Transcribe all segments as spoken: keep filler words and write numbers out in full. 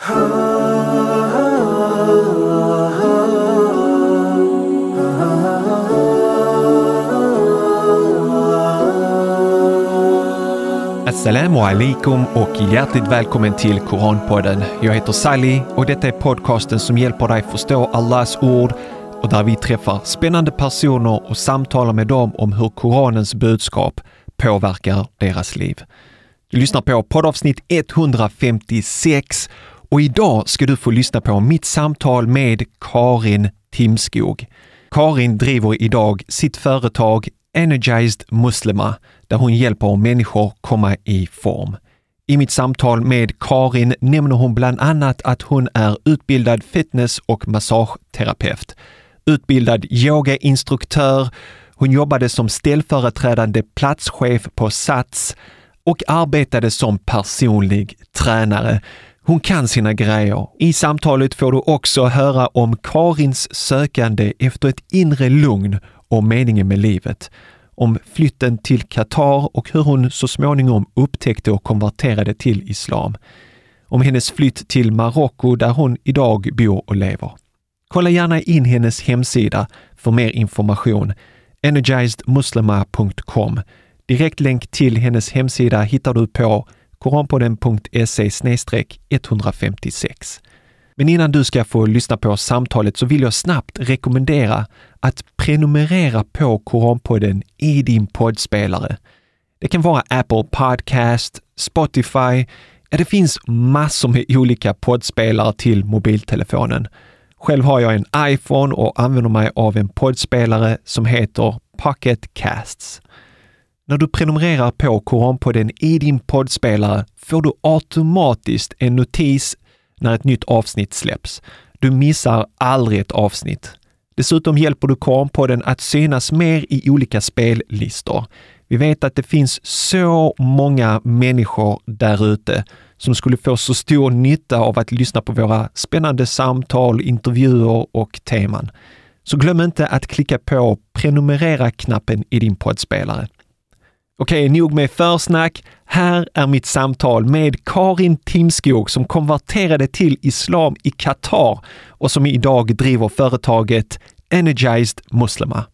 Assalamu alaikum och hjärtligt välkommen till Koranpodden. Jag heter Sally och detta är podcasten som hjälper dig förstå Allahs ord och där vi träffar spännande personer och samtalar med dem om hur Koranens budskap påverkar deras liv. Du lyssnar på poddavsnitt etthundrafemtiosex och idag ska du få lyssna på mitt samtal med Karin Timskog. Karin driver idag sitt företag Energized Muslima där hon hjälper människor komma i form. I mitt samtal med Karin nämner hon bland annat att hon är utbildad fitness- och massageterapeut, utbildad yogainstruktör, hon jobbade som ställföreträdande platschef på Sats och arbetade som personlig tränare. Hon kan sina grejer. I samtalet får du också höra om Karins sökande efter ett inre lugn och meningen med livet. Om flytten till Qatar och hur hon så småningom upptäckte och konverterade till islam. Om hennes flytt till Marocko där hon idag bor och lever. Kolla gärna in hennes hemsida för mer information. energized muslima punkt com. Direktlänk till hennes hemsida hittar du på koranpodden punkt se slash etthundrafemtiosex. Men innan du ska få lyssna på samtalet så vill jag snabbt rekommendera att prenumerera på Koranpodden i din poddspelare. Det kan vara Apple Podcast, Spotify, ja, det finns massor med olika poddspelare till mobiltelefonen. Själv har jag en iPhone och använder mig av en poddspelare som heter Pocket Casts. När du prenumererar på Koranpodden i din poddspelare får du automatiskt en notis när ett nytt avsnitt släpps. Du missar aldrig ett avsnitt. Dessutom hjälper du Koranpodden att synas mer i olika spellistor. Vi vet att det finns så många människor där ute som skulle få så stor nytta av att lyssna på våra spännande samtal, intervjuer och teman. Så glöm inte att klicka på prenumerera-knappen i din poddspelare. Okej, nog med försnack. Här är mitt samtal med Karin Timskog som konverterade till islam i Qatar och som idag driver företaget Energized Muslima.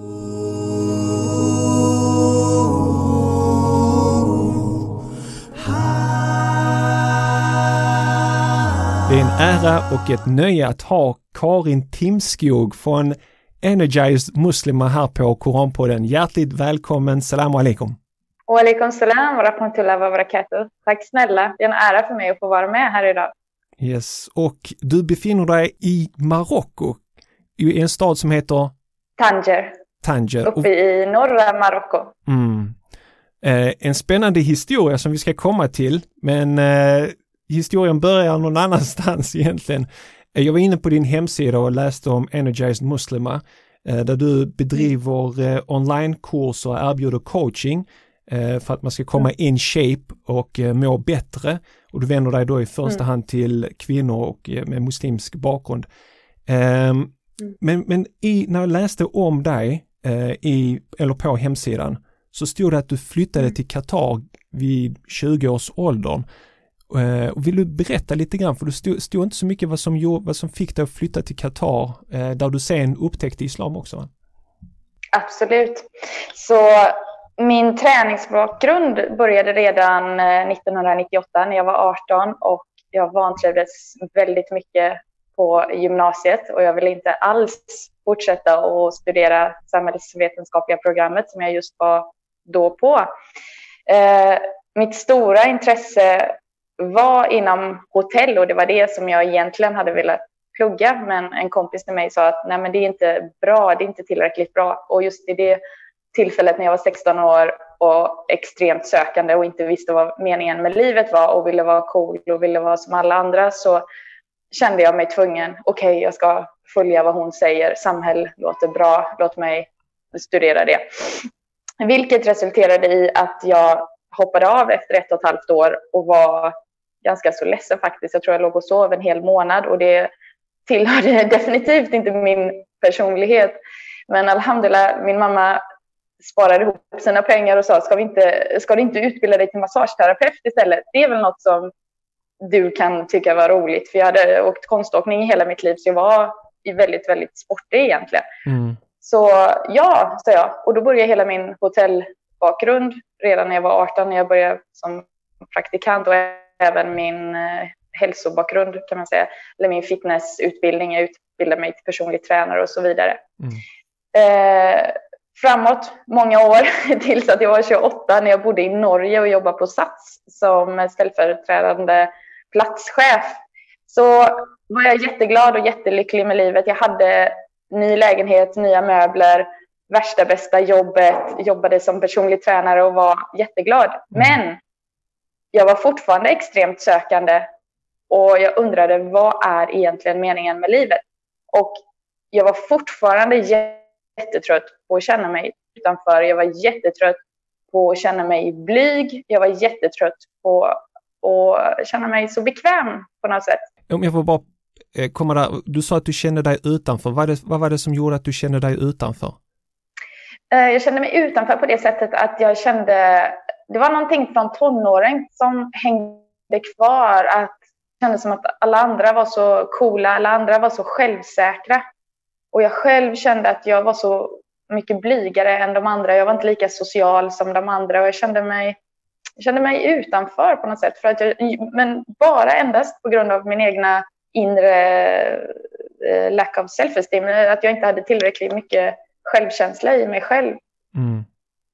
Det är en ära och ett nöje att ha Karin Timskog från Energized Muslima här på Koranpodden. Hjärtligt välkommen. Salam alaikum. Wa alaikum salam wa rahmatullahi wa barakatuh. Tack snälla. Det är en ära för mig att få vara med här idag. Yes, och du befinner dig i Marocko, i en stad som heter Tanger. Tanger. Uppe i norra Marocko. Mm. Eh, en spännande historia som vi ska komma till, men eh, historien börjar någon annanstans egentligen. Jag var inne på din hemsida och läste om Energized Muslima där du bedriver onlinekurser och erbjuder coaching för att man ska komma in shape och må bättre. Och du vänder dig då i första hand till kvinnor och med muslimsk bakgrund. Men, men i, när jag läste om dig i, eller på hemsidan så stod det att du flyttade till Qatar vid tjugo års åldern. Uh, vill du berätta lite grann, för du stod, stod inte så mycket vad som, gjorde, vad som fick dig att flytta till Qatar uh, där du sen upptäckte islam också, va? Absolut. Så min träningsbakgrund började redan nittonhundranittioåtta när jag var arton och jag vantrivdes väldigt mycket på gymnasiet och jag ville inte alls fortsätta att studera samhällsvetenskapliga programmet som jag just var då på. Uh, mitt stora intresse var inom hotell och det var det som jag egentligen hade velat plugga, men en kompis till mig sa att nej, men det är inte bra, det är inte tillräckligt bra. Och just i det tillfället när jag var sexton år och extremt sökande och inte visste vad meningen med livet var och ville vara cool och ville vara som alla andra, så kände jag mig tvungen, okej, okay, jag ska följa vad hon säger, samhälle låter bra, låt mig studera det. Vilket resulterade i att jag hoppade av efter ett och ett halvt år och var ganska så ledsen faktiskt. Jag tror jag låg och sov en hel månad och det tillhörde definitivt inte min personlighet. Men alhamdulillah, min mamma sparade ihop sina pengar och sa, ska, vi inte, ska du inte utbilda dig till massageterapeut istället? Det är väl något som du kan tycka var roligt. För jag hade åkt konståkning i hela mitt liv, så jag var väldigt, väldigt sportig egentligen. Mm. Så ja, sa jag. Och då började hela min hotellbakgrund redan när jag var arton, när jag började som praktikant, och även min eh, hälsobakgrund kan man säga, eller min fitnessutbildning. Jag utbildade mig till personlig tränare och så vidare. Mm. Eh, framåt många år tills att jag var tjugoåtta, när jag bodde i Norge och jobbade på Sats som ställföreträdande platschef, så var jag jätteglad och jättelycklig med livet. Jag hade ny lägenhet, nya möbler, värsta bästa jobbet, jobbade som personlig tränare och var jätteglad. Men jag var fortfarande extremt sökande och jag undrade, vad är egentligen meningen med livet? Och jag var fortfarande jättetrött på att känna mig utanför. Jag var jättetrött på att känna mig blyg. Jag var jättetrött på att känna mig så bekväm på något sätt. Om jag får bara komma där. Du sa att du kände dig utanför. Vad, det, vad var det som gjorde att du kände dig utanför? Jag kände mig utanför på det sättet att jag kände... Det var någonting från tonåren som hängde kvar. Att det kändes som att alla andra var så coola. Alla andra var så självsäkra. Och jag själv kände att jag var så mycket blygare än de andra. Jag var inte lika social som de andra. Och jag kände mig, jag kände mig utanför på något sätt. För att jag, men bara endast på grund av min egna inre eh, lack of self-esteem. Att jag inte hade tillräckligt mycket självkänsla i mig själv. Mm.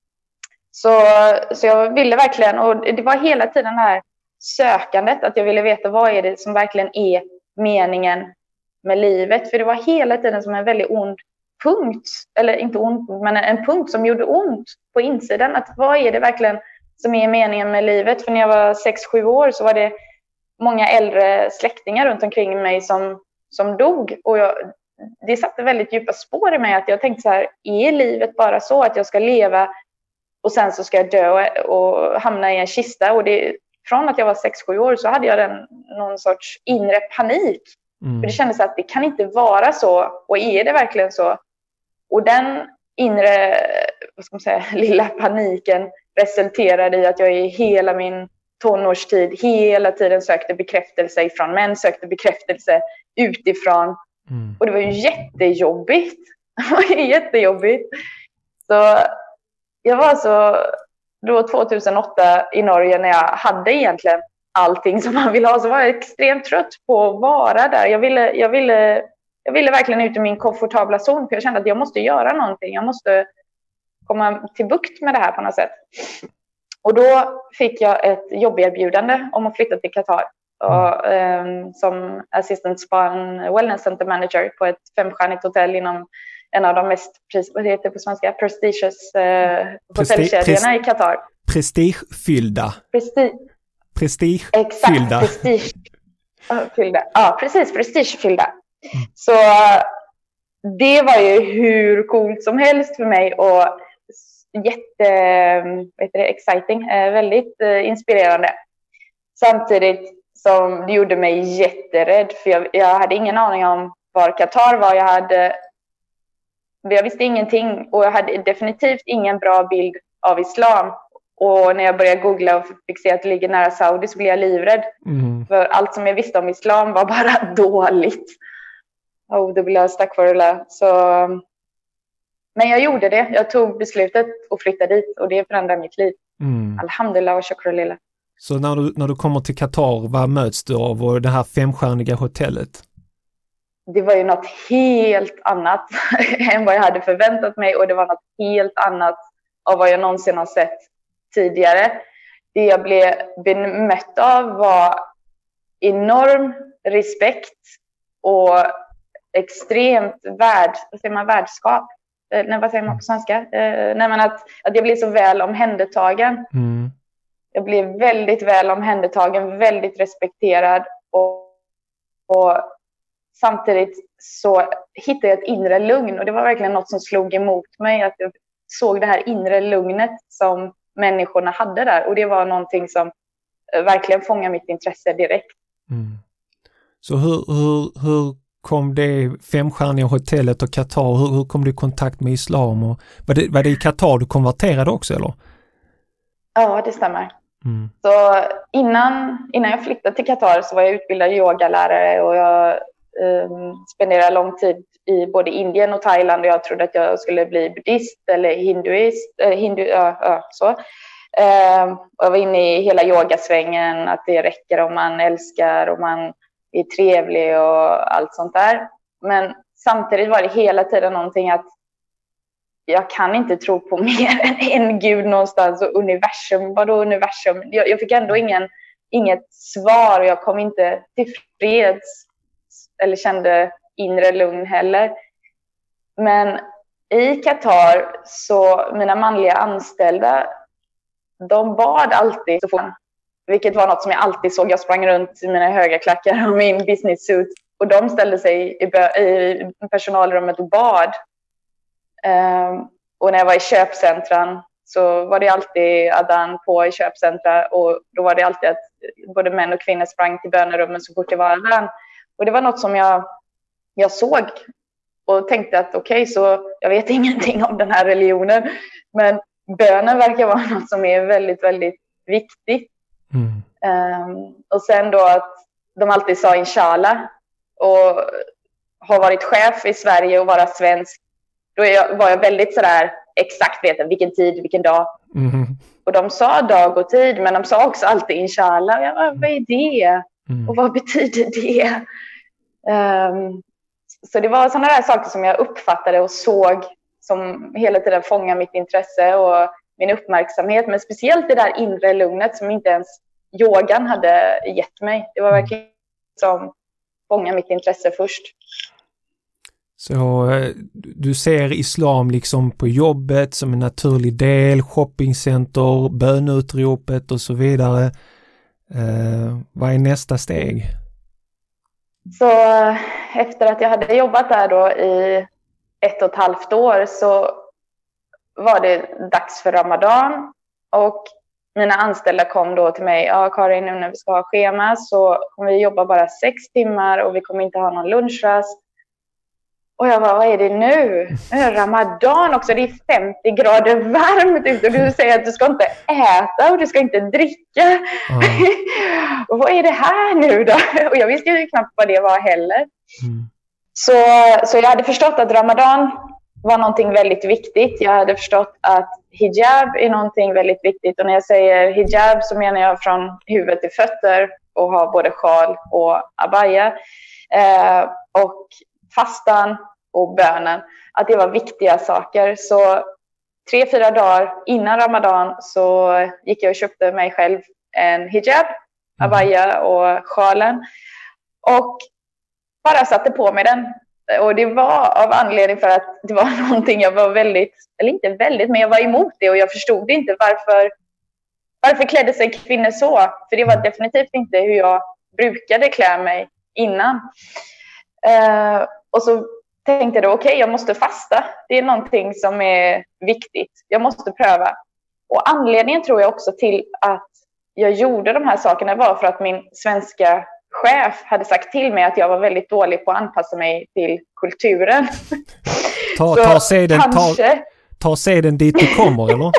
Så, så jag ville verkligen, och det var hela tiden det här sökandet. Att jag ville veta, vad är det som verkligen är meningen med livet. För det var hela tiden som en väldigt ond punkt. Eller inte ond, men en punkt som gjorde ont på insidan. Att vad är det verkligen som är meningen med livet? För när jag var sex sju år så var det många äldre släktingar runt omkring mig som, som dog. Och jag, det satte väldigt djupa spår i mig. Att jag tänkte så här, är livet bara så att jag ska leva och sen så ska jag dö och hamna i en kista? Och det, från att jag var sex sju år så hade jag den, någon sorts inre panik. Mm. För det kändes att det kan inte vara så. Och är det verkligen så? Och den inre, vad ska man säga, lilla paniken resulterade i att jag i hela min tonårstid hela tiden sökte bekräftelse ifrån män, sökte bekräftelse utifrån. Mm. Och det var ju jättejobbigt. Det var ju jättejobbigt. Så jag var så då tjugohundraåtta i Norge, när jag hade egentligen allting som man vill ha, så var jag extremt trött på att vara där. Jag ville, jag ville, jag ville verkligen ut ur min komfortabla zon, för jag kände att jag måste göra någonting. Jag måste komma till bukt med det här på något sätt. Och då fick jag ett jobberbjudande om att flytta till Qatar. Och, um, som assistant spa and wellness center manager på ett femstjärnigt hotell inom en av de mest, vad heter det på svenska, prestigious uh, hotellkedjorna i Qatar. Prestigefyllda. Prestige. Prestigefyllda. Exakt, prestigefyllda. Ja, precis, prestigefyllda. Mm. Så det var ju hur coolt som helst för mig och jätte, vad heter det, exciting, väldigt inspirerande. Samtidigt som det gjorde mig jätterädd, för jag, jag hade ingen aning om var Qatar var. Jag hade, jag visste ingenting och jag hade definitivt ingen bra bild av islam. Och när jag började googla och fick se att det ligger nära Saudi så blev jag livrädd. Mm. För allt som jag visste om islam var bara dåligt. Oh, det blev jag stack för det. Så... Men jag gjorde det. Jag tog beslutet och flyttade dit. Och det förändrade mitt liv. Mm. Alhamdulillah och shukra lillah. Så när du, när du kommer till Qatar, vad möts du av och det här femstjärniga hotellet? Det var ju något helt annat än vad jag hade förväntat mig. Och det var något helt annat av vad jag någonsin har sett tidigare. Det jag blev bemött av var enorm respekt och extremt värd, vad säger man, värdskap. Nej, vad säger man på svenska? Eh, nej, men att, att jag blev så väl omhändertagen. Mm. Jag blev väldigt väl omhändertagen, väldigt respekterad och, och samtidigt så hittade jag ett inre lugn och det var verkligen något som slog emot mig, att jag såg det här inre lugnet som människorna hade där och det var någonting som verkligen fångade mitt intresse direkt. Mm. Så hur, hur, hur kom det femstjärniga hotellet och Qatar, hur, hur kom du i kontakt med islam? Och, var, det, var det i Qatar du konverterade också eller? Ja, det stämmer. Mm. Så innan, innan jag flyttade till Qatar så var jag utbildad yogalärare och jag eh, spenderade lång tid i både Indien och Thailand och jag trodde att jag skulle bli buddhist eller hinduist. Eh, hindu, ja, ja, så. Eh, och jag var inne i hela yogasvängen, att det räcker om man älskar och man är trevlig och allt sånt där. Men samtidigt var det hela tiden någonting att jag kan inte tro på mer än en gud någonstans och universum. Vadå universum? Jag, jag fick ändå ingen, inget svar och jag kom inte till freds eller kände inre lugn heller. Men i Qatar så mina manliga anställda, de bad alltid, vilket var något som jag alltid såg. Jag sprang runt i mina höga klackar och min business suit och de ställde sig i, i personalrummet och bad. Um, och när jag var i köpcentran så var det alltid adhan på i köpcentra och då var det alltid att både män och kvinnor sprang till bönerummen så fort det var adhan. Och det var något som jag, jag såg och tänkte att okej, okay, så jag vet ingenting om den här religionen, men bönen verkar vara något som är väldigt, väldigt viktigt. Mm. Um, och sen då att de alltid sa inshallah och har varit chef i Sverige och vara svensk. Då var jag väldigt sådär exakt veta vilken tid, vilken dag. Mm. Och de sa dag och tid, men de sa också alltid inshallah. Jag bara, vad är det? Mm. Och vad betyder det? Um, så det var sådana där saker som jag uppfattade och såg som hela tiden fångade mitt intresse och min uppmärksamhet. Men speciellt det där inre lugnet som inte ens yogan hade gett mig. Det var verkligen som fångade mitt intresse först. Så du ser islam liksom på jobbet som en naturlig del, shoppingcenter, bönutropet och så vidare. Eh, vad är nästa steg? Så efter att jag hade jobbat där då i ett och ett halvt år så var det dags för Ramadan och mina anställda kom då till mig. Ja, Karin, nu när vi ska ha schema så kommer vi jobba bara sex timmar och vi kommer inte ha någon lunchrast. Och jag bara, vad är det nu? Nu är det Ramadan också, det är femtio grader varmt ute och du säger att du ska inte äta och du ska inte dricka. Mm. Och vad är det här nu då? Och jag visste ju knappt vad det var heller. Mm. Så, så jag hade förstått att Ramadan var någonting väldigt viktigt. Jag hade förstått att hijab är någonting väldigt viktigt. Och när jag säger hijab så menar jag från huvud till fötter och ha både sjal och abaya. Eh, och fastan och bönen, att det var viktiga saker. Så tre, fyra dagar innan Ramadan så gick jag och köpte mig själv en hijab, abaya och sjalen och bara satte på mig den. Och det var av anledning för att det var någonting jag var väldigt, eller inte väldigt, men jag var emot det och jag förstod inte varför varför klädde sig kvinnor så. För det var definitivt inte hur jag brukade klä mig innan. Uh, och så tänkte jag då, okej, okay, jag måste fasta. Det är någonting som är viktigt. Jag måste pröva. Och anledningen tror jag också till att jag gjorde de här sakerna var för att min svenska chef hade sagt till mig att jag var väldigt dålig på att anpassa mig till kulturen. Ta, ta, seden, kanske... ta, ta seden dit du kommer, eller?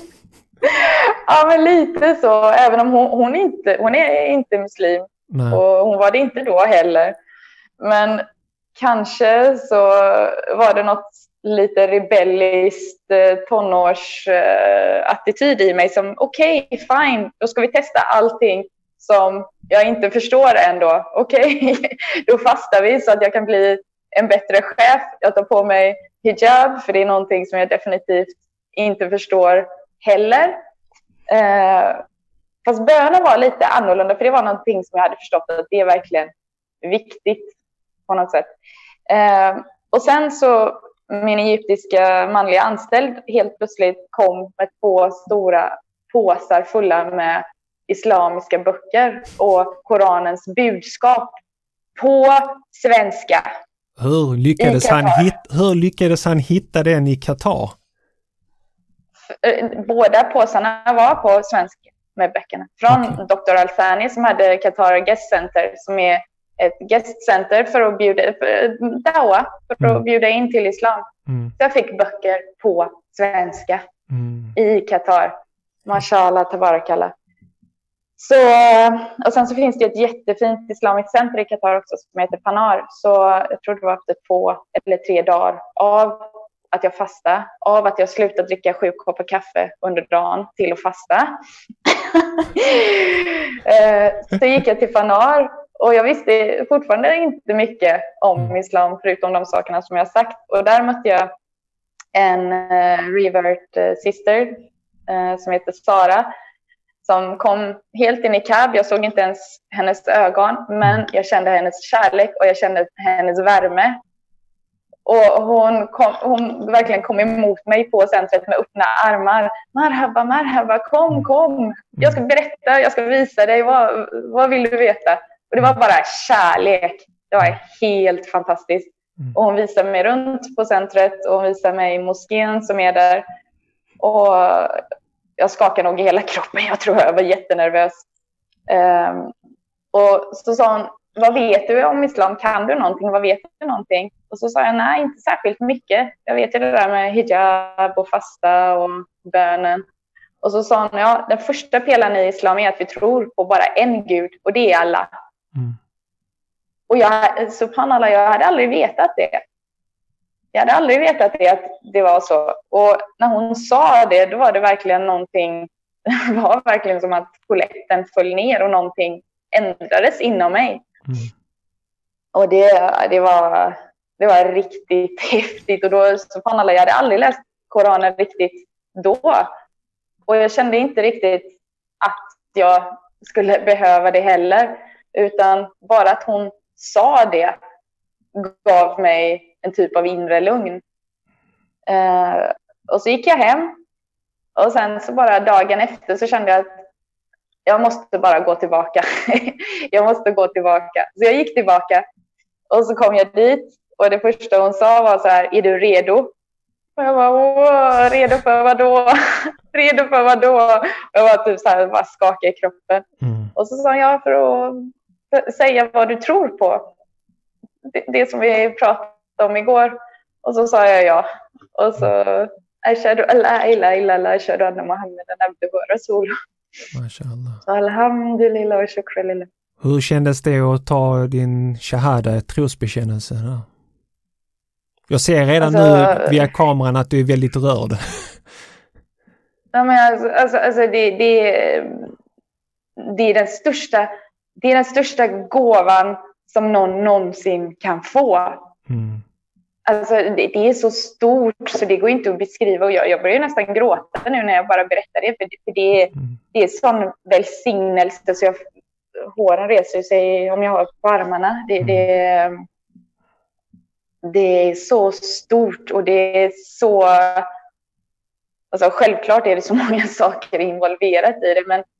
Ja, men lite så. Även om hon, hon, inte, hon är inte muslim. Nej. Och hon var det inte då heller. Men kanske så var det något lite rebelliskt tonårsattityd i mig som okej, okay, fine, då ska vi testa allting som jag inte förstår ändå. Okej, okay, då fastar vi så att jag kan bli en bättre chef. Jag tar på mig hijab för det är någonting som jag definitivt inte förstår heller. Eh, fast bönen var lite annorlunda för det var någonting som jag hade förstått att det är verkligen viktigt på något sätt. Eh, och sen så min egyptiska manliga anställd helt plötsligt kom med två stora påsar fulla med islamiska böcker och Koranens budskap på svenska. Hur lyckades, han, hit, hur lyckades han hitta den i Qatar? Båda påsarna var på svenska med böckerna. Från okay. doktor Al-Thani som hade Qatar Guest Center som är ett guestcenter för att bjuda för dawa, för mm. att bjuda in till islam. Mm. Så jag fick böcker på svenska mm. i Qatar. Mashallah, tabarakallah. Så, och sen så finns det ett jättefint islamiskt center i Qatar också som heter Panar. Så jag tror det var efter två eller tre dagar av att jag fastade, av att jag slutade dricka sju koppar kaffe under dagen till att fasta. Så gick jag till Panar och jag visste fortfarande inte mycket om islam förutom de sakerna som jag sagt. Och där mötte jag en uh, revert uh, sister uh, som heter Sara som kom helt in i cab. Jag såg inte ens hennes ögon, men jag kände hennes kärlek och jag kände hennes värme. Och hon, kom, hon verkligen kom emot mig på centret med öppna armar. Marhaba, marhaba, kom, kom. Jag ska berätta, jag ska visa dig. Vad, vad vill du veta? Och det var bara kärlek. Det var helt fantastiskt. Och hon visade mig runt på centret och hon visade mig moskén som är där. Och jag skakade nog i hela kroppen. Jag tror jag var jättenervös. Um, och så sa hon, vad vet du om islam? Kan du någonting? Vad vet du någonting? Och så sa jag, nej, inte särskilt mycket. Jag vet ju det där med hijab och fasta och bönen. Och så sa hon, ja, den första pelaren i islam är att vi tror på bara en gud. Och det är Allah. Mm. Och jag, subhanallah, jag hade aldrig vetat det. Jag hade aldrig vetat det, att det var så. Och när hon sa det, då var det verkligen någonting, det var verkligen som att polletten föll ner och någonting ändrades inom mig. Mm. Och det, det, var, det var riktigt häftigt. Och då, subhanallah, jag hade aldrig läst Koranen riktigt då. Och jag kände inte riktigt att jag skulle behöva det heller. Utan bara att hon sa det gav mig en typ av inre lugn. Uh, och så gick jag hem. Och sen så bara dagen efter så kände jag att jag måste bara gå tillbaka. jag måste gå tillbaka. Så jag gick tillbaka. Och så kom jag dit. Och det första hon sa var så här, är du redo? Och jag var, åh, redo för vad då? redo för vad då? Och jag var typ så här, bara skakig i kroppen. Mm. Och så sa hon, ja, för att säga vad du tror på. Det, det som vi pratade om igår. Och så sa jag ja. Och så ashhadu an la ilaha illallah ashhadu anna muhammadan abduhu wa rasuluh. Mashallah. Alhamdulillah wa shukra lillah. Hur kändes det att ta din shahada, trosbekännelse? Ja. Jag ser redan alltså, nu via kameran att du är väldigt rörd. Ja, men alltså, alltså, alltså det, det, det är den största det är den största gåvan som någon någonsin kan få. Mm. Alltså det, det är så stort så det går inte att beskriva. Och jag, jag börjar nästan gråta nu när jag bara berättar det. För det, för det, mm. det är sån välsignelse så jag, håren reser sig om jag har på armarna. Det, mm. det, det är så stort och det är så... Alltså självklart är det så många saker involverat i det. Men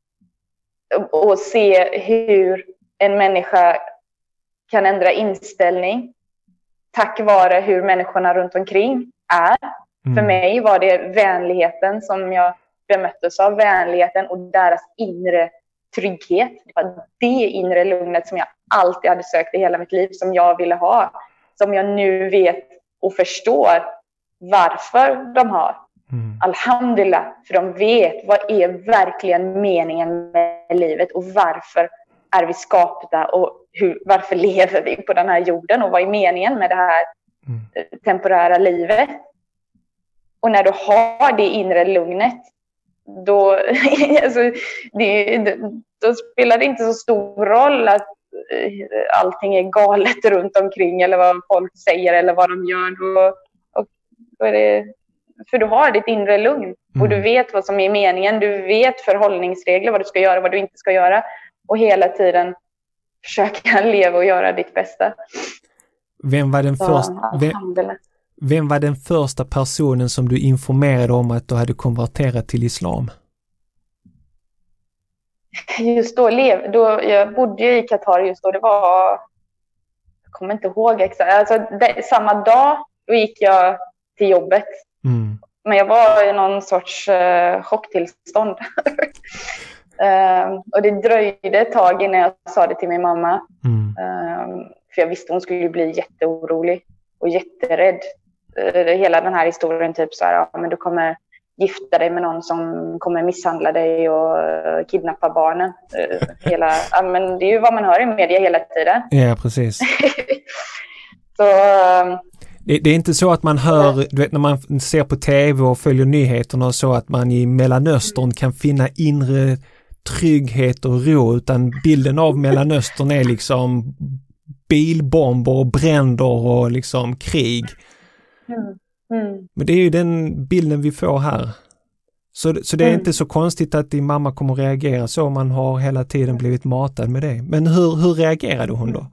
att se hur en människa kan ändra inställning tack vare hur människorna runt omkring är. Mm. För mig var det vänligheten som jag bemöttes av. Vänligheten och deras inre trygghet. Det var det inre lugnet som jag alltid hade sökt i hela mitt liv. Som jag ville ha. Som jag nu vet och förstår varför de har. Mm. Alhamdulillah. För de vet vad är verkligen meningen med livet. Och varför är vi skapta och hur, varför lever vi på den här jorden och vad är meningen med det här mm. temporära livet. Och när du har det inre lugnet då, alltså, det, då spelar det inte så stor roll att allting är galet runt omkring eller vad folk säger eller vad de gör. Och, och, och det, för du har ditt inre lugn mm. och du vet vad som är meningen. Du vet förhållningsregler, vad du ska göra, vad du inte ska göra. Och hela tiden försöka leva och göra ditt bästa. Vem var den, första, vem, vem var den första personen som du informerade om att du hade konverterat till islam? Just då, lev, då jag bodde i Qatar just då. Det var, jag kommer inte ihåg exakt. Alltså, det, samma dag då gick jag till jobbet. Mm. Men jag var i någon sorts uh, chocktillstånd. Uh, och det dröjde ett tag innan jag sa det till min mamma. Mm. Uh, för jag visste hon skulle bli jätteorolig och jätterädd. Uh, hela den här historien typ så här, ja, men du kommer gifta dig med någon som kommer misshandla dig och kidnappa barnen. Hela, ja, men det är ju vad man hör i media hela tiden. Ja, precis. Så, det, det är inte så att man hör, du vet, när man ser på tv och följer nyheterna och så, att man i Mellanöstern kan finna inre trygghet och ro, utan bilden av Mellanöstern är liksom bilbomber och bränder och liksom krig. Mm. Mm. Men det är ju den bilden vi får här. Så, så det är mm. inte så konstigt att din mamma kommer reagera så, man har hela tiden blivit matad med det. Men hur, hur reagerade hon då?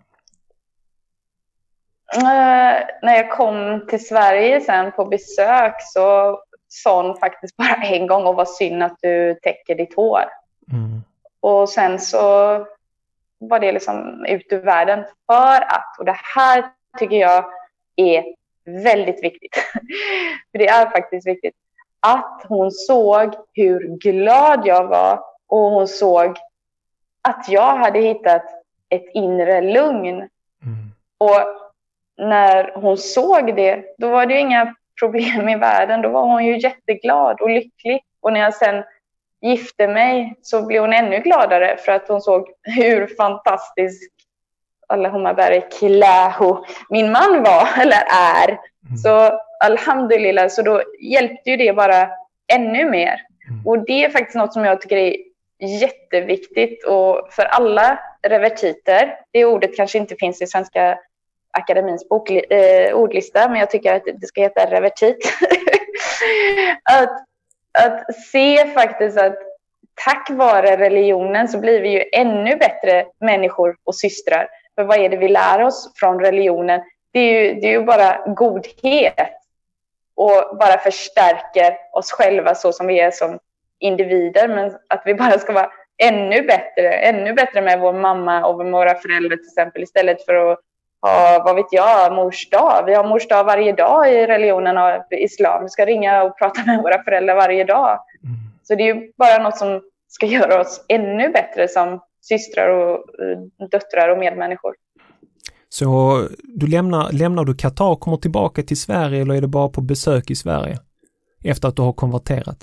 Uh, när jag kom till Sverige sen på besök så sa hon faktiskt bara en gång, och vad synd att du täcker ditt hår. Mm. Och sen så var det liksom ut ur världen, för att, och det här tycker jag är väldigt viktigt, för det är faktiskt viktigt, att hon såg hur glad jag var, och hon såg att jag hade hittat ett inre lugn. Mm. Och när hon såg det, då var det ju inga problem i världen, då var hon ju jätteglad och lycklig. Och när jag sen gifte mig så blev hon ännu gladare, för att hon såg hur fantastisk Allahumma barik lahu min man var, eller är. Mm. Så alhamdulillah, så då hjälpte ju det bara ännu mer. Mm. Och det är faktiskt något som jag tycker är jätteviktigt, och för alla revertiter, det ordet kanske inte finns i Svenska Akademins bok, eh, ordlista, men jag tycker att det ska heta revertit. att, att se faktiskt att tack vare religionen så blir vi ju ännu bättre människor och systrar. För vad är det vi lär oss från religionen? Det är ju, det är ju bara godhet, och bara förstärker oss själva så som vi är som individer, men att vi bara ska vara ännu bättre, ännu bättre med vår mamma och med våra föräldrar till exempel, istället för att ha, vad vet jag, mors dag. Vi har mors dag varje dag i religionen och islam. Vi ska ringa och prata med våra föräldrar varje dag. Mm. Så det är ju bara något som ska göra oss ännu bättre som systrar och döttrar och medmänniskor. Så du lämnar, lämnar du Qatar och kommer tillbaka till Sverige, eller är det bara på besök i Sverige efter att du har konverterat?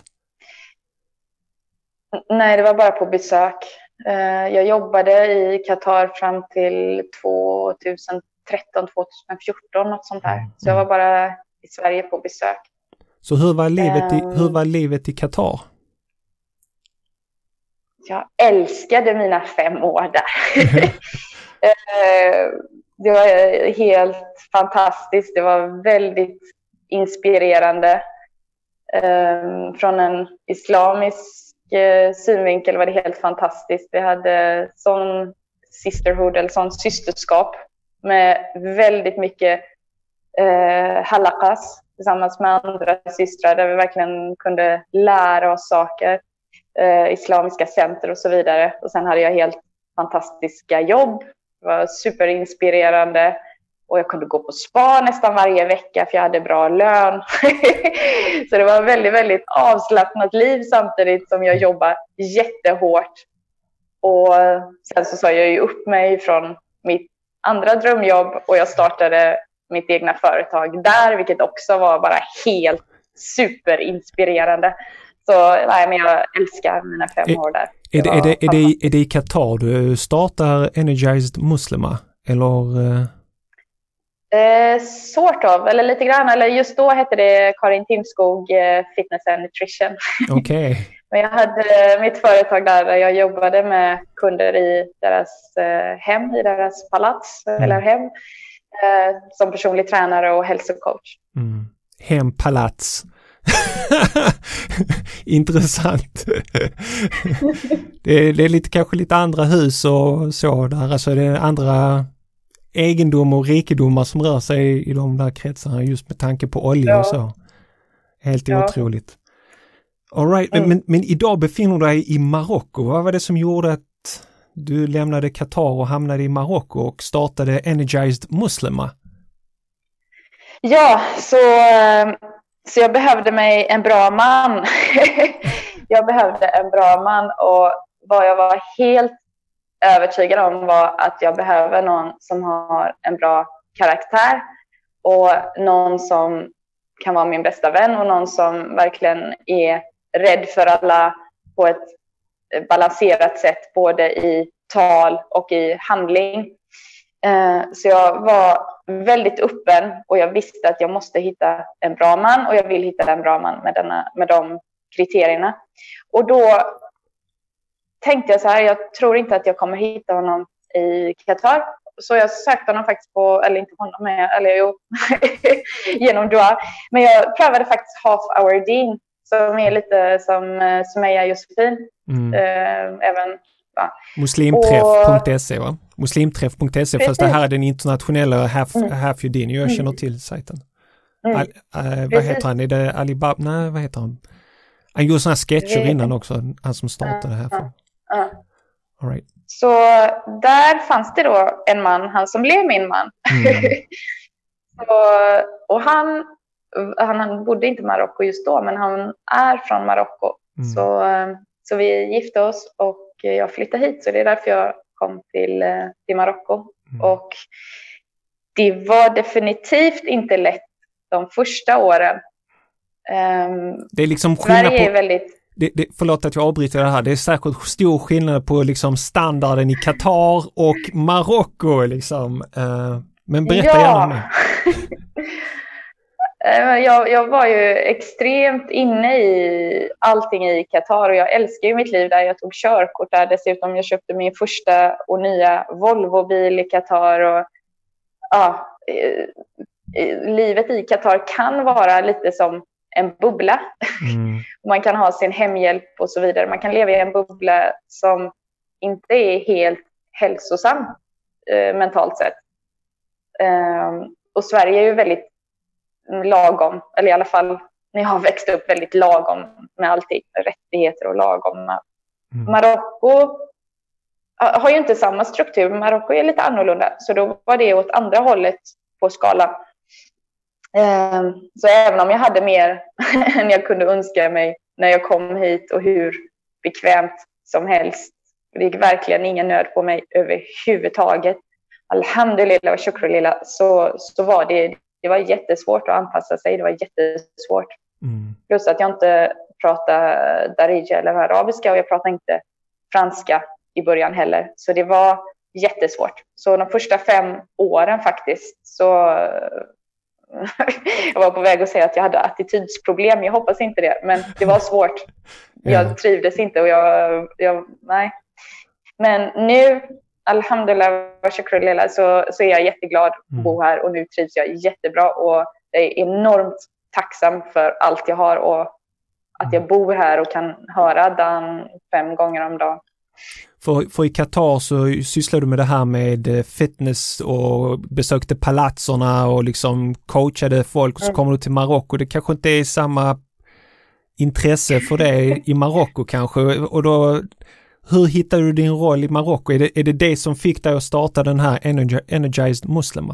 Nej, det var bara på besök. Jag jobbade i Qatar fram till tjugotretton tjugofjorton, något sånt där. Så jag var bara i Sverige på besök. Så hur var livet i, hur var livet i Qatar? Jag älskade mina fem år där. Det var helt fantastiskt. Det var väldigt inspirerande. Från en islamisk synvinkel var det helt fantastiskt. Vi hade sån sisterhood, eller sån systerskap med väldigt mycket eh, halakas tillsammans med andra systrar, där vi verkligen kunde lära oss saker, eh, islamiska center och så vidare. Och sen hade jag helt fantastiska jobb. Det var superinspirerande, och jag kunde gå på spa nästan varje vecka för jag hade bra lön. Så det var ett väldigt, väldigt avslappnat liv, samtidigt som jag jobbade jättehårt. Och sen så sa jag ju upp mig från mitt andra drömjobb, och jag startade mitt egna företag där, vilket också var bara helt superinspirerande. Så nej, men jag älskar mina fem är, år där. Är det, är, det, är, det, är det i Qatar du startar Energized Muslima? Eller... Eh, sort of, eller lite grann. Eller just då hette det Karin Timskog eh, Fitness and Nutrition. Okej. Okay. Men jag hade eh, mitt företag där, där jag jobbade med kunder i deras eh, hem, i deras palats mm. eller hem, eh, som personlig tränare och hälsocoach. Mm. Hem, palats. Intressant. det, är, det är lite, kanske lite andra hus och så där, alltså det är andra egendom och rikedomar som rör sig i de där kretsarna, just med tanke på olja ja. och så. Helt ja. otroligt. All right, mm. men, men idag befinner du dig i Marocko. Vad var det som gjorde att du lämnade Qatar och hamnade i Marocko och startade Energized Muslima? Ja, så, så jag behövde mig en bra man. jag behövde en bra man, och vad jag var helt övertygad om var att jag behöver någon som har en bra karaktär, och någon som kan vara min bästa vän och någon som verkligen är rädd för alla på ett balanserat sätt, både i tal och i handling. Så jag var väldigt öppen och jag visste att jag måste hitta en bra man och jag vill hitta en bra man med, denna, med de kriterierna. Och då tänkte jag så här, jag tror inte att jag kommer hitta honom i Qatar. Så jag sökte honom faktiskt på, eller inte honom med, eller jo, genom Dua. Men jag prövade faktiskt Half Hour Dean, som är lite som Sumaya Josefin. Mm. Äh, även, ja. Muslimträff punkt se va? Muslimträff punkt se, fast det här är den internationella Half, mm. Half Hour Dean. Jag känner till sajten. Mm. Al, äh, vad heter han? Är det Alibaba? Nej, vad heter han? Han gjorde sådana sketcher det... innan också, han som startade det här. För. Ja. All right. Så där fanns det då en man, han som blev min man. Mm. så, och han, han, han bodde inte i Marocko just då, men han är från Marocko. Mm. Så, så vi gifte oss och jag flyttade hit. Så det är därför jag kom till, till Marocko. Mm. Och det var definitivt inte lätt de första åren. Um, det är liksom skillnad på... är väldigt... Det, det, förlåt att jag avbryter det här. Det är säkert stor skillnad på liksom standarden i Qatar och Marocko. Liksom. Uh, men berätta ja. gärna mer. jag, jag var ju extremt inne i allting i Qatar och jag älskar ju mitt liv där. Jag tog körkort där. Dessutom jag köpte min första och nya Volvo-bil i Qatar. Och, ja, livet i Qatar kan vara lite som en bubbla. Mm. Man kan ha sin hemhjälp och så vidare. Man kan leva i en bubbla som inte är helt hälsosam eh, mentalt sett. Eh, och Sverige är ju väldigt lagom, eller i alla fall när jag har växt upp väldigt lagom med allting, rättigheter och lagom. Mm. Marocko har ju inte samma struktur. Marocko är lite annorlunda, så då var det åt andra hållet på skalan. Så även om jag hade mer än jag kunde önska mig när jag kom hit och hur bekvämt som helst, det gick verkligen ingen nöd på mig överhuvudtaget. Alhamdulillah och shukrulillah, så, så var det, det var jättesvårt att anpassa sig. Det var jättesvårt. Mm. Plus att jag inte pratade darija eller arabiska och jag pratade inte franska i början heller. Så det var jättesvårt. Så de första fem åren faktiskt så... jag var på väg att säga att jag hade attitydsproblem. Jag hoppas inte det, men det var svårt. Jag trivdes inte och jag, jag nej. Men nu, alhamdulillah wa shukrulillah, så, så är jag jätteglad att bo här och nu trivs jag jättebra och jag är enormt tacksam för allt jag har och att jag bor här och kan höra den fem gånger om dagen. För, för i Qatar så sysslar du med det här med fitness och besökte palatserna och liksom coachade folk och så kommer du till Marocko. Det kanske inte är samma intresse för dig i Marocko kanske. Och då, hur hittade du din roll i Marocko? Är det, är det det som fick dig att starta den här Energized Muslim?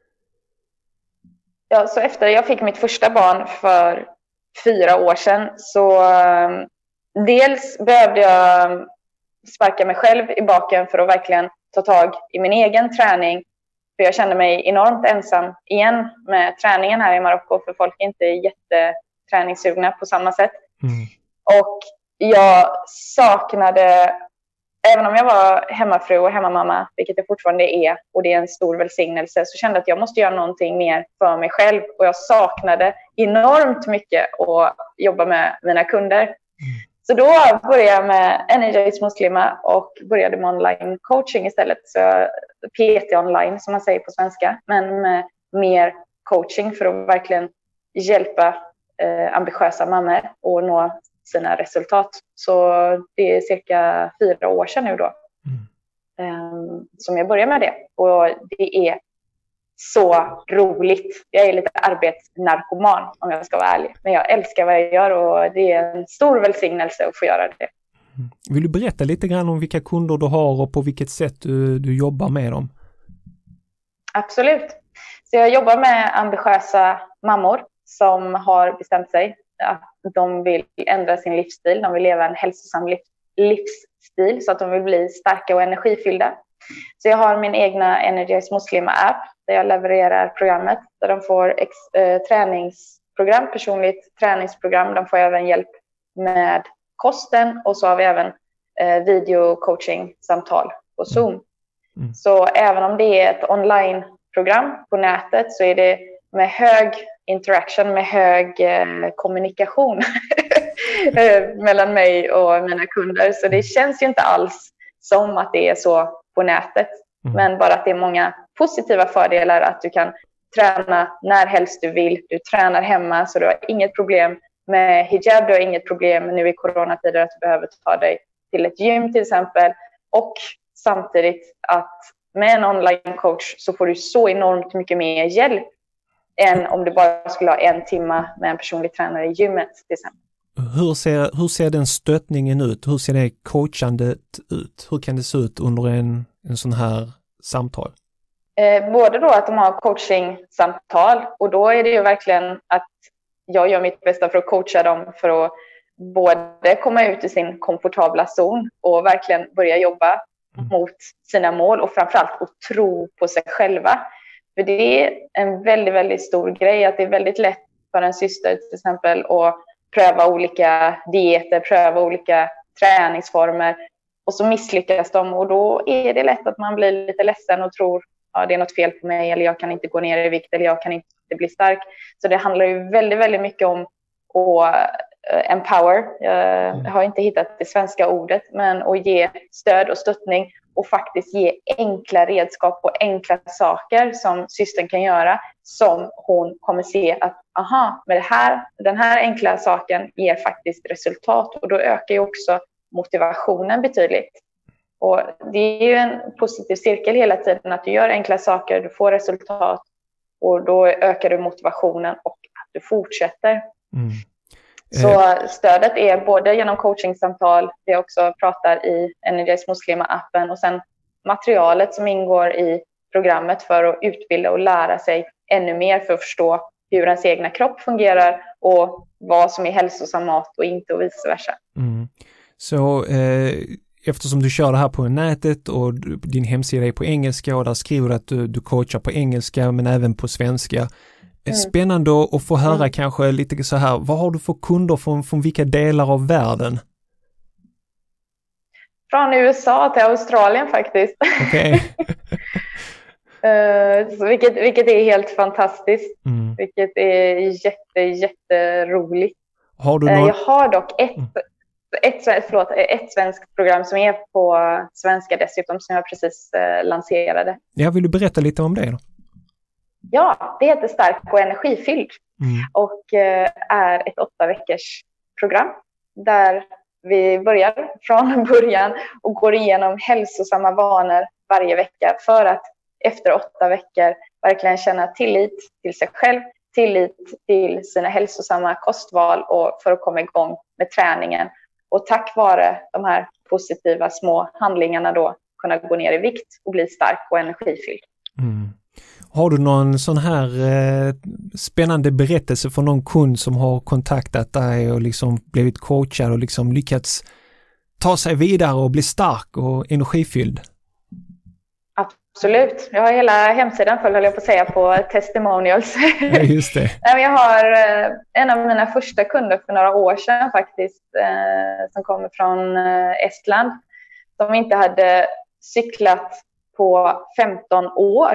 Ja, så efter jag fick mitt första barn för fyra år sedan så um, dels behövde jag sparka mig själv i baken för att verkligen ta tag i min egen träning. För jag kände mig enormt ensam igen med träningen här i Marocko, för folk är inte jätteträningssugna på samma sätt. Mm. Och jag saknade, även om jag var hemmafru och hemmamamma, vilket jag fortfarande är, och det är en stor välsignelse, så kände jag att jag måste göra någonting mer för mig själv. Och jag saknade enormt mycket att jobba med mina kunder. Mm. Så då började jag med Energized Muslima och började med online coaching istället. Så P T online som man säger på svenska, men med mer coaching för att verkligen hjälpa eh, ambitiösa mammor och nå sina resultat. Så det är cirka fyra år sedan nu då mm. eh, som jag började med det. Och det är så roligt. Jag är lite arbetsnarkoman om jag ska vara ärlig. Men jag älskar vad jag gör och det är en stor välsignelse att få göra det. Mm. Vill du berätta lite grann om vilka kunder du har och på vilket sätt du, du jobbar med dem? Absolut. Så jag jobbar med ambitiösa mammor som har bestämt sig att de vill ändra sin livsstil. De vill leva en hälsosam livsstil så att de vill bli starka och energifyllda. Så jag har min egna Energized Muslima app där jag levererar programmet där de får ex, eh, träningsprogram program, personligt träningsprogram. De får även hjälp med kosten och så har vi även eh, videocoaching-samtal på Zoom. Mm. Så även om det är ett online-program på nätet så är det med hög interaction, med hög eh, kommunikation mellan mig och mina kunder. Så det känns ju inte alls som att det är så på nätet. Mm. Men bara att det är många positiva fördelar att du kan träna när helst du vill. Du tränar hemma så du har inget problem med hijab. Du har inget problem nu i coronatider att du behöver ta dig till ett gym till exempel. Och samtidigt att med en online coach så får du så enormt mycket mer hjälp än om du bara skulle ha en timme med en personlig tränare i gymmet till exempel. Hur ser, hur ser den stöttningen ut? Hur ser det coachandet ut? Hur kan det se ut under en, en sån här samtal? Eh, både då att de har coaching-samtal och då är det ju verkligen att jag gör mitt bästa för att coacha dem för att både komma ut i sin komfortabla zon och verkligen börja jobba mm. mot sina mål och framförallt att tro på sig själva. För det är en väldigt, väldigt stor grej att det är väldigt lätt för en syster till exempel att pröva olika dieter, pröva olika träningsformer och så misslyckas de och då är det lätt att man blir lite ledsen och tror ja, det är något fel på mig eller jag kan inte gå ner i vikt eller jag kan inte bli stark. Så det handlar ju väldigt, väldigt mycket om att empower. Jag har inte hittat det svenska ordet, men att ge stöd och stöttning och faktiskt ge enkla redskap och enkla saker som systern kan göra som hon kommer se att aha, med det här, den här enkla saken ger faktiskt resultat och då ökar ju också motivationen betydligt. Och det är ju en positiv cirkel hela tiden att du gör enkla saker, du får resultat och då ökar du motivationen och att du fortsätter. Mm. Så stödet är både genom coachingsamtal, det jag också pratar i Energize Muslima-appen och sen materialet som ingår i programmet för att utbilda och lära sig ännu mer för att förstå hur ens egna kropp fungerar och vad som är hälsosam mat och inte och vice versa. Mm. Så eh, eftersom du kör det här på nätet och din hemsida är på engelska och där skriver du att du, du coachar på engelska men även på svenska. Mm. Spännande att få höra mm. kanske lite så här, vad har du för kunder från, från vilka delar av världen? Från U S A till Australien faktiskt. Okej. Okay. uh, vilket, vilket är helt fantastiskt. Mm. Vilket är jätte, jätteroligt. Har du någon... uh, jag har dock ett, mm. ett, förlåt, ett svenskt program som är på svenska dessutom som jag precis uh, lanserade. Ja, vill du berätta lite om det då? Ja, det heter Stark och energifylld mm. och eh, är ett åtta veckors program där vi börjar från början och går igenom hälsosamma vanor varje vecka för att efter åtta veckor verkligen känna tillit till sig själv, tillit till sina hälsosamma kostval och för att komma igång med träningen. Och tack vare de här positiva små handlingarna då kunna gå ner i vikt och bli stark och energifylld. Mm. Har du någon sån här eh, spännande berättelse från någon kund som har kontaktat dig och liksom blivit coachad och liksom lyckats ta sig vidare och bli stark och energifylld? Absolut. Jag har hela hemsidan full, höll jag på att säga, på testimonials. Ja, just det. Jag har eh, en av mina första kunder för några år sedan faktiskt eh, som kommer från eh, Estland som inte hade cyklat på femton år.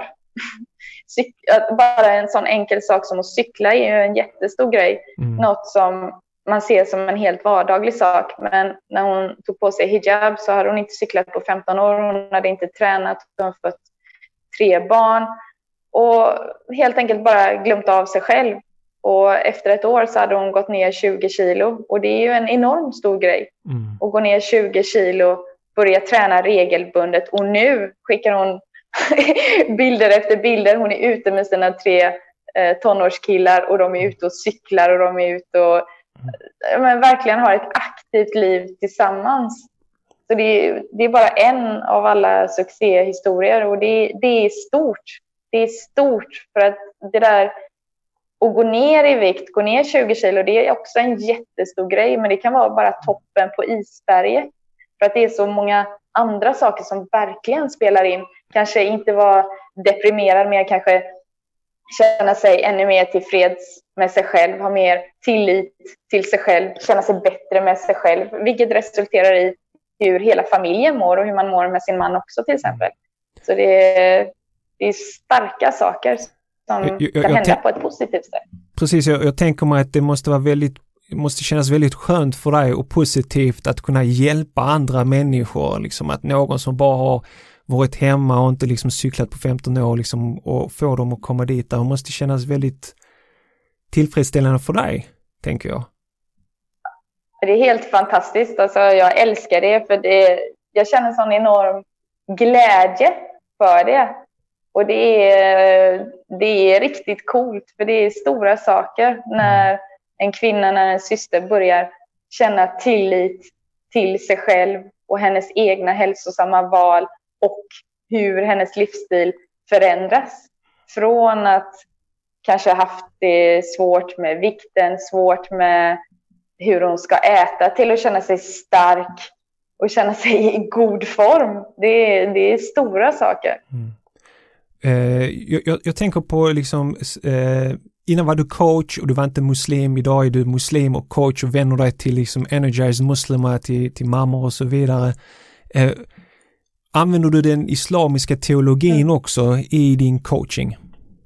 Cyk- bara en sån enkel sak som att cykla är ju en jättestor grej. Mm. Något som man ser som en helt vardaglig sak. Men när hon tog på sig hijab så hade hon inte cyklat på femton år. Hon hade inte tränat. Hon hade fått tre barn. Och helt enkelt bara glömt av sig själv. Och efter ett år så hade hon gått ner tjugo kilo. Och det är ju en enormt stor grej. Mm. Att gå ner tjugo kilo, börja träna regelbundet. Och nu skickar hon bilder efter bilder. Hon är ute med sina tre eh, tonårskillar och de är ute och cyklar och de är ute och eh, men verkligen har ett aktivt liv tillsammans. Så det är, det är bara en av alla succéhistorier och det, det är stort. Det är stort för att det där att gå ner i vikt, gå ner tjugo kilo, det är också en jättestor grej, men det kan vara bara toppen på isberget. För att det är så många andra saker som verkligen spelar in. Kanske inte vara deprimerad, men kanske känna sig ännu mer tillfreds med sig själv, ha mer tillit till sig själv, känna sig bättre med sig själv, vilket resulterar i hur hela familjen mår och hur man mår med sin man också till exempel. Så det är, det är starka saker som jag, jag, kan hända på ett positivt sätt. Precis, jag, jag tänker mig att det måste vara väldigt, måste kännas väldigt skönt för dig och positivt att kunna hjälpa andra människor, liksom att någon som bara har varit hemma och inte liksom cyklat på femton år liksom, och få dem att komma dit där, måste kännas väldigt tillfredsställande för dig, tänker jag. Det är helt fantastiskt, alltså jag älskar det, för det, jag känner en sån enorm glädje för det. Och det är, det är riktigt coolt, för det är stora saker när en kvinna, när en syster börjar känna tillit till sig själv och hennes egna hälsosamma val och hur hennes livsstil förändras. Från att kanske haft det svårt med vikten, svårt med hur hon ska äta, till att känna sig stark och känna sig i god form. Det är, det är stora saker. Mm. Eh, jag, jag, jag tänker på liksom, eh, innan var du coach och du var inte muslim, idag är du muslim och coach och vänder dig till liksom energized muslimer, till, till mammor och så vidare. Eh, använder du den islamiska teologin mm. också i din coaching?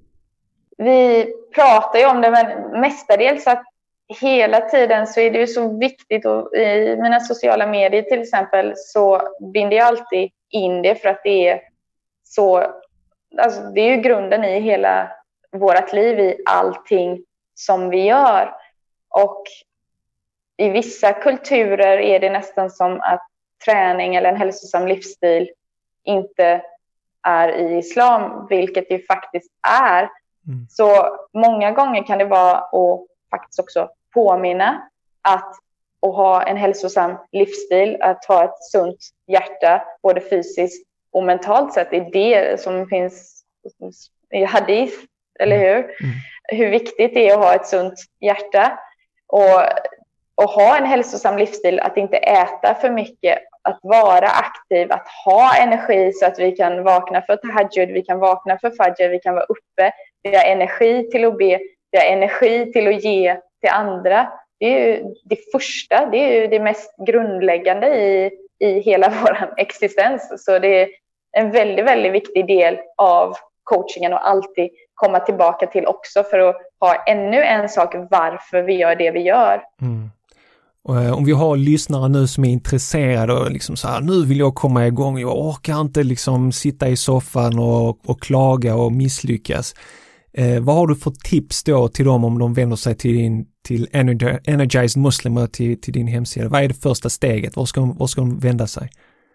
Vi pratar ju om det, men mestadels att hela tiden så är det ju så viktigt, och i mina sociala medier till exempel så binder jag alltid in det, för att det är så, alltså det är ju grunden i hela vårt liv, i allting som vi gör. Och i vissa kulturer är det nästan som att träning eller en hälsosam livsstil inte är i islam, vilket det faktiskt är. Mm. Så många gånger kan det vara att faktiskt också påminna att, att ha en hälsosam livsstil, att ha ett sunt hjärta, både fysiskt och mentalt sett. Det är det som finns i hadith, eller hur? Mm. Hur viktigt det är att ha ett sunt hjärta och, och ha en hälsosam livsstil, att inte äta för mycket, att vara aktiv, att ha energi så att vi kan vakna för tahajjud, vi kan vakna för fajr, vi kan vara uppe, vi har energi till att be, vi har energi till att ge till andra. Det är ju det första, det är ju det mest grundläggande i, i hela vår existens. Så det är en väldigt, väldigt viktig del av coachingen och alltid komma tillbaka till också, för att ha ännu en sak varför vi gör det vi gör. Mm. Och, om vi har lyssnare nu som är intresserade och liksom så här, nu vill jag komma igång, jag orkar inte liksom sitta i soffan och, och klaga och misslyckas. Eh, vad har du för tips då till dem om de vänder sig till din till Energized Muslimer, till, till din hemsida? Vad är det första steget? Var ska, var ska de vända sig?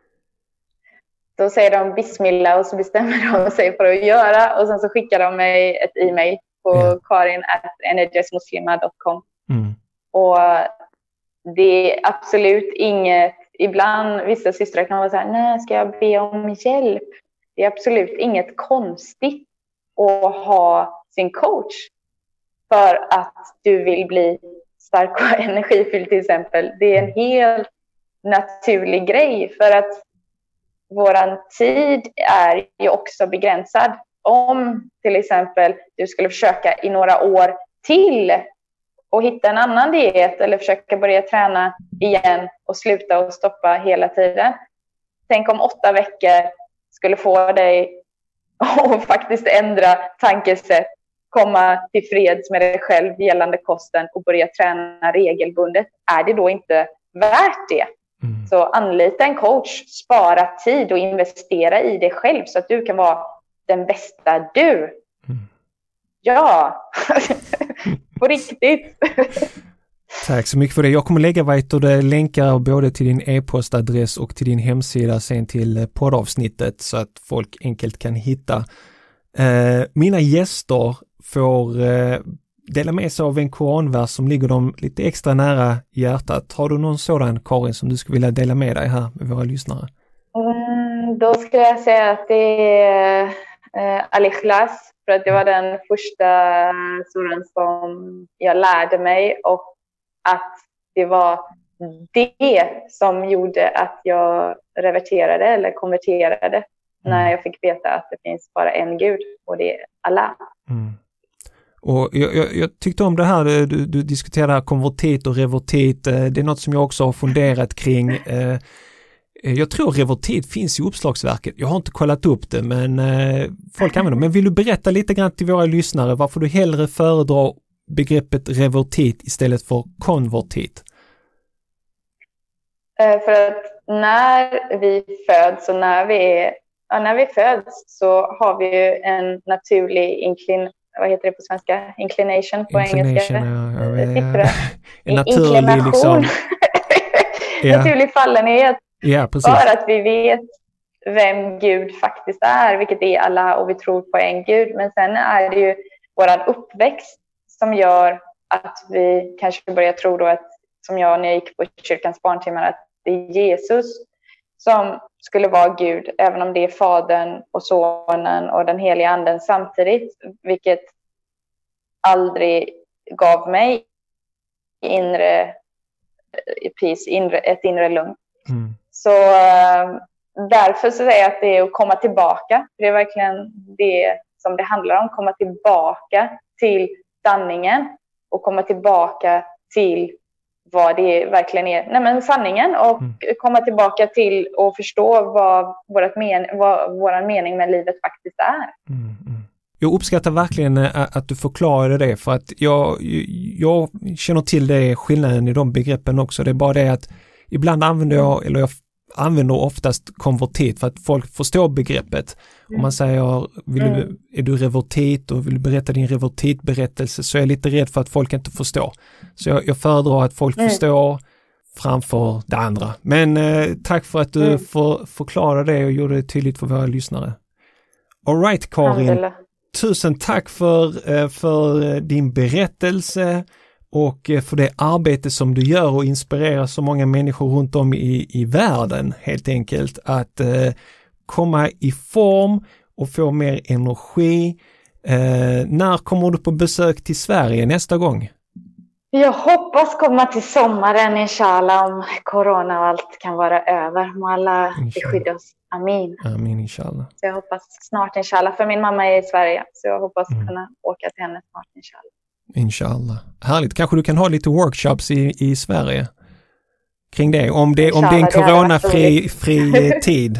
Då säger de bismillah och så bestämmer de sig för att göra, och sen så skickar de mig ett e-mail på yeah. karin at energizedmuslimah dot com. Mm. Och det är absolut inget, ibland vissa systrar kan vara så här, nej, ska jag be om hjälp? Det är absolut inget konstigt att ha sin coach för att du vill bli stark och energifylld till exempel. Det är en helt naturlig grej, för att våran tid är ju också begränsad. Om till exempel du skulle försöka i några år till och hitta en annan diet, eller försöka börja träna igen och sluta och stoppa hela tiden. Tänk om åtta veckor skulle få dig att faktiskt ändra tankesätt, komma till freds med dig själv gällande kosten och börja träna regelbundet. Är det då inte värt det? Mm. Så anlita en coach, spara tid och investera i dig själv så att du kan vara den bästa du. Mm. Ja, på riktigt. Tack så mycket för det. Jag kommer lägga det länkar både till din e-postadress och till din hemsida, sen till poddavsnittet, så att folk enkelt kan hitta. Eh, mina gäster får eh, dela med sig av en koranvers som ligger dem lite extra nära hjärtat. Har du någon sådan, Karin, som du skulle vilja dela med dig här med våra lyssnare? Mm, då skulle jag säga att det är eh, Al-Ikhlas, för att det var den första suran som jag lärde mig, och att det var det som gjorde att jag reverterade eller konverterade mm. när jag fick veta att det finns bara en Gud, och det är Allah. Mm. Och jag, jag, jag tyckte om det här, du, du diskuterar konvertit och revertit. Det är något som jag också har funderat kring. Jag tror revertit finns i uppslagsverket. Jag har inte kollat upp det, men folk använder det. Men vill du berätta lite grann till våra lyssnare varför du hellre föredrar begreppet revertit istället för konvertit? För att när vi föds och när vi, är, ja, när vi föds så har vi ju en naturlig inclin, vad heter det på svenska? Inclination på Inclination, engelska. Ja, ja, ja. Det? En naturlig Inklination. liksom. Ja. Naturlig fallenhet. Ja, precis. För att vi vet vem Gud faktiskt är, vilket är alla, och vi tror på en Gud. Men sen är det ju våran uppväxt som gör att vi kanske börjar tro då att, som jag när jag gick på kyrkans barntimmar, att det är Jesus som skulle vara Gud, även om det är Fadern och Sonen och den heliga anden samtidigt, vilket aldrig gav mig inre peace, inre, ett inre lugn. Mm. Så därför så säger jag att det är att komma tillbaka. Det är verkligen det som det handlar om, komma tillbaka till sanningen och komma tillbaka till vad det verkligen är. Nej, men sanningen och mm. komma tillbaka till och förstå vad, vårat men, vad vår mening med livet faktiskt är. Mm, mm. Jag uppskattar verkligen att du förklarade det, för att jag, jag känner till det, skillnaden i de begreppen också. Det är bara det att ibland använder jag, eller jag använder oftast konvertit för att folk förstår begreppet. Mm. Om man säger, vill du, mm. är du revertit och vill du berätta din revertitberättelse, så är jag lite rädd för att folk inte förstår. Så jag, jag föredrar att folk mm. förstår framför det andra. Men eh, tack för att du mm. för, förklarade det och gjorde det tydligt för våra lyssnare. All right, Karin. Andela. Tusen tack för, eh, för din berättelse och för det arbete som du gör och inspirerar så många människor runt om i, i världen, helt enkelt, att eh, komma i form och få mer energi. Eh, när kommer du på besök till Sverige nästa gång? Jag hoppas komma till sommaren, inshallah, om corona och allt kan vara över. Må alla beskydda oss. Amin. Amin, inshallah. Så jag hoppas snart, inshallah. För min mamma är i Sverige, så jag hoppas mm. kunna åka till henne snart, inshallah. Inshallah. Härligt. Kanske du kan ha lite workshops i, i Sverige kring det. Om det, om det är en coronafri fri tid.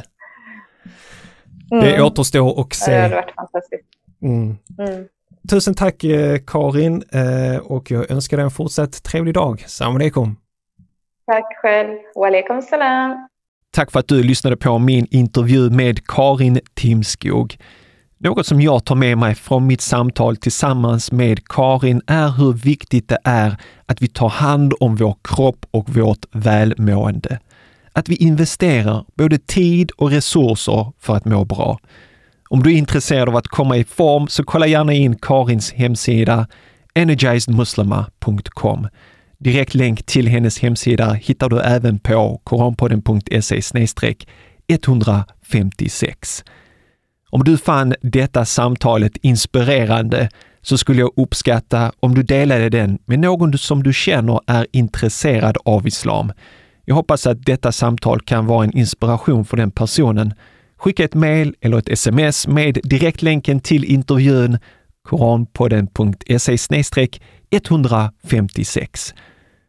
Mm. Det återstår och se. Det hade varit fantastiskt. Mm. Mm. Tusen tack Karin, och jag önskar dig en fortsatt trevlig dag. Salam alaikum. Tack själv. Wa alaikum salam. Tack för att du lyssnade på min intervju med Karin Timskog. Något som jag tar med mig från mitt samtal tillsammans med Karin är hur viktigt det är att vi tar hand om vår kropp och vårt välmående. Att vi investerar både tid och resurser för att må bra. Om du är intresserad av att komma i form så kolla gärna in Karins hemsida energized muslima punkt com. Direkt länk till hennes hemsida hittar du även på koranpodden punkt se slash etthundrafemtiosex. Om du fann detta samtalet inspirerande så skulle jag uppskatta om du delade den med någon som du känner är intresserad av islam. Jag hoppas att detta samtal kan vara en inspiration för den personen. Skicka ett mejl eller ett sms med direktlänken till intervjun koranpodden punkt se slash etthundrafemtiosex.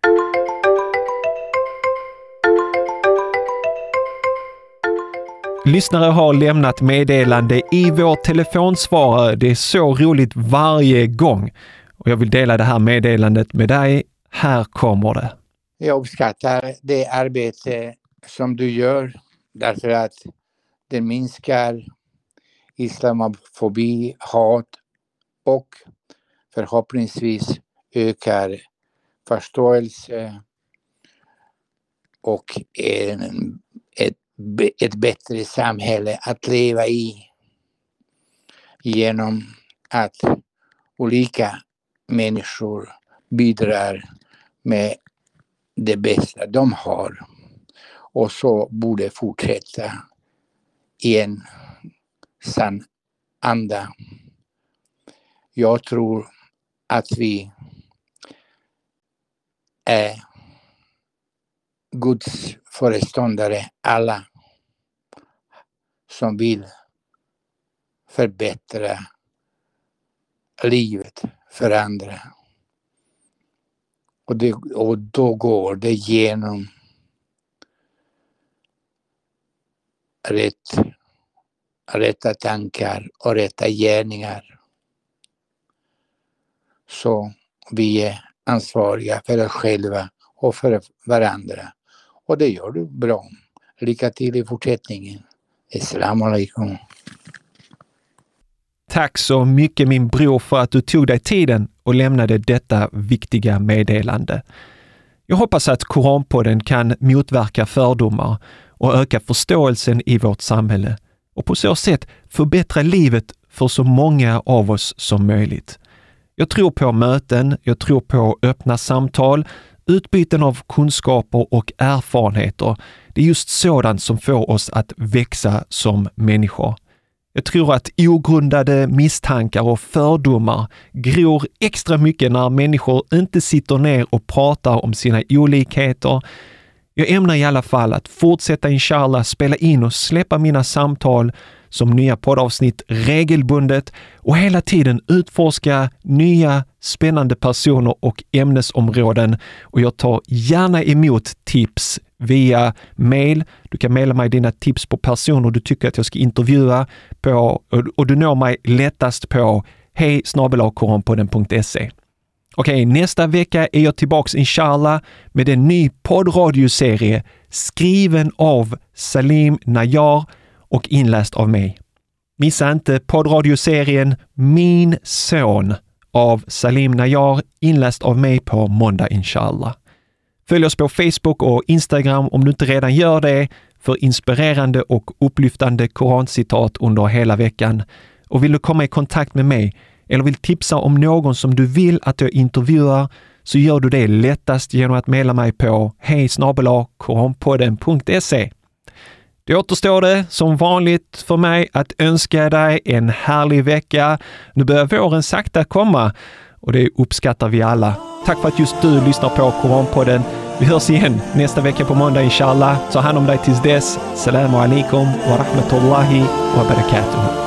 Lyssnare har lämnat meddelande i vår telefonsvarare. Det är så roligt varje gång. Och jag vill dela det här meddelandet med dig. Här kommer det. Jag uppskattar det arbete som du gör därför att det minskar islamofobi, hat och förhoppningsvis ökar förståelse och en, ett, ett bättre samhälle att leva i genom att olika människor bidrar med det bästa de har, och så borde fortsätta i en sann anda. Jag tror att vi är Guds föreståndare alla som vill förbättra livet för andra. Och, det, och då går det genom rätt, rätta tankar och rätta gärningar. Så vi är ansvariga för oss själva och för varandra. Och det gör du bra. Lycka till i fortsättningen. Assalamu alaikum. Tack så mycket min bror för att du tog dig tiden och lämnade detta viktiga meddelande. Jag hoppas att Koranpodden kan motverka fördomar och öka förståelsen i vårt samhälle och på så sätt förbättra livet för så många av oss som möjligt. Jag tror på möten, jag tror på öppna samtal, utbyten av kunskaper och erfarenheter. Det är just sådant som får oss att växa som människor. Jag tror att ogrundade misstankar och fördomar gror extra mycket när människor inte sitter ner och pratar om sina olikheter. Jag ämnar i alla fall att fortsätta inshallah spela in och släppa mina samtal som nya poddavsnitt regelbundet och hela tiden utforska nya spännande personer och ämnesområden. Och jag tar gärna emot tips via mail. Du kan mejla mig dina tips på personer du tycker att jag ska intervjua på, och du når mig lättast på hej snabel-a koranpodden punkt se. Okej, nästa vecka är jag tillbaks inshallah med en ny poddradioserie skriven av Salim Najjar och inläst av mig. Missa inte poddradioserien Min son av Salim Najjar, inläst av mig på måndag inshallah. Följ oss på Facebook och Instagram om du inte redan gör det för inspirerande och upplyftande korancitat under hela veckan. Och vill du komma i kontakt med mig eller vill tipsa om någon som du vill att jag intervjuar så gör du det lättast genom att mejla mig på hej snabel-a koranpodden punkt se. Det återstår det som vanligt för mig att önska dig en härlig vecka. Nu börjar våren sakta komma och det uppskattar vi alla. Tack för att just du lyssnar på Koranpodden. Vi hörs igen nästa vecka på måndag inshallah. Ta hand om dig tills dess. Assalamu alaikum wa rahmatullahi wa barakatuh.